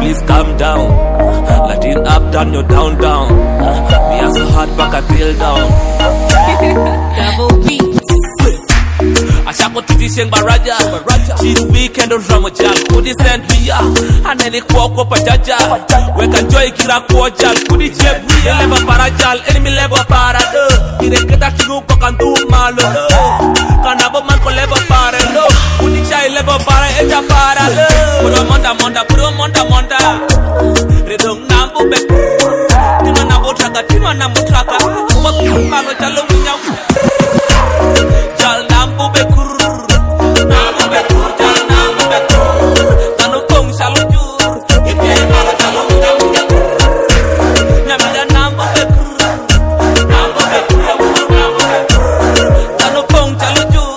please calm down. Latin up, down, you're down, down. We are so hard, back and drill down. Double beats. Ashako tijisheng baraja. Chill weekend on Ramajal. Kudi send via. Aneli kwako pajaja. Weka joy kira kwajal. Kudi chep we level parajal. Enemy level parado. Ireketa kingu kwa kandu malo. Kanabo man ko level parado. Kudi chai level para eja parado. Puro monda monda, puro monda monda. Redong nambu be. Tima nambu traka, tima nambu traka. Waku malo chalo winyam. Jal nambu be kur. Nambu be kur, jal nambu be kur. Kanu kong chalo jur. Ipe malo chalo winyam. Nyamida nambu be kur. Nambu be kur, nambu be kur. Kanu kong chalo jur.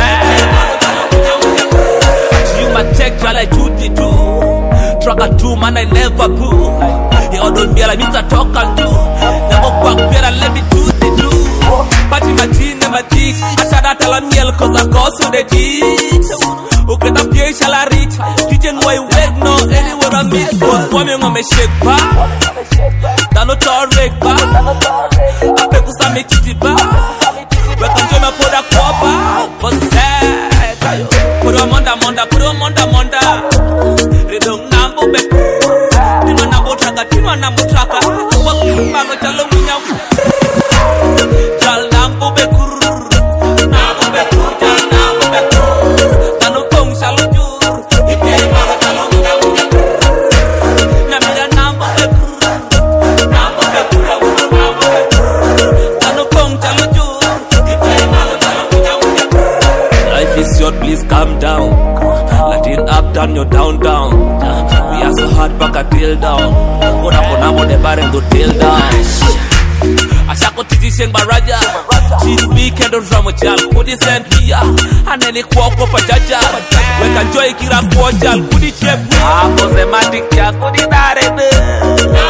You ma check jal I duty do. Traka two man I never poo. He don't be like Mr. Talk and do. Never back here and let me do the do. Party my teen never teach. I should have tell a meal cause I cost to the teach. Okay, the pay shall I reach. Teaching why wait no anywhere I meet. Was forming on me shake bar. Dano torrek bar. I pay to some chichi bar. We can join my for the copa. For sad. Put a monda monda, put a monda monda. Redong nambo be. Tima nambo traka, tima nambo traka. Waku malo chalo winyam. Jal nambo be kur. Nambo be kur, jal nambo be kur. Kanu kong chalo jur. Ipe malo chalo winyam. Nyamida nambo be kur. Nambo be kur, nambo be kur. Kanu kong chalo jur. Ipe malo chalo winyam. Life is short, please calm down. Latin up, down, you're down, down. We are so hard, back and drill down. Kona mo de bareng do drill down. Ashako tijisheng baraja. Chill weekend on Ramajal. Kudi send via. Aneli kwako pajaja. Weka joy kira kwajal. Kudi chep. Ako sematik ya kudi darede.